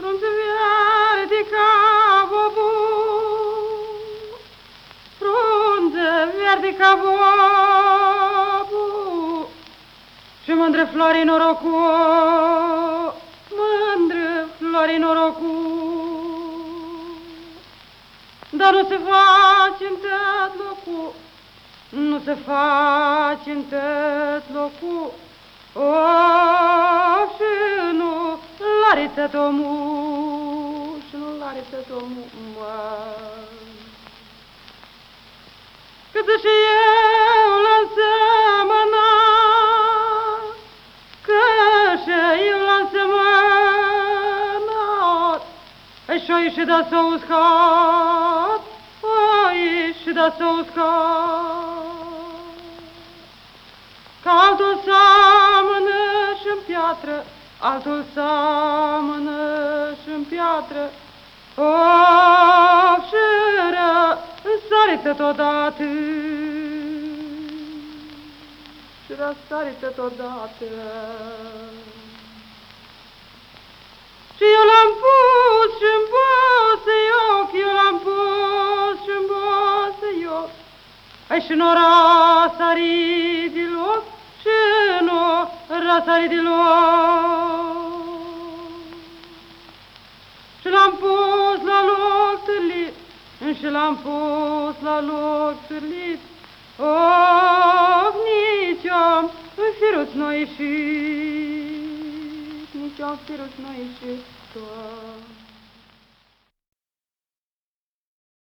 frunze verde ca bobu, frunze verde ca bobu, și mândre flori norocu, mândre flori norocu. Dar nu se face în tot locul, nu se face în tot locul, și nu l-are tot omul, și nu l-are tot omul, Cât și eu l-am semănat, că și eu l-am semănat, și-o ieșit de s-o uscat, și de s-o uscat. Că altul seamănă și-n piatră, altul seamănă și-n piatră, și răsarită totodată, și răsarită totodată. Și eu l-am pus și-n bosăioc, eu l-am pus și-n bosăioc, și nu răsari deloc, și nu răsari deloc. Și l-am pus la loc târlit, și l-am pus la loc târlit, nici-om în firuț n-a ieșit, nici-om în firuț n-a ieșit.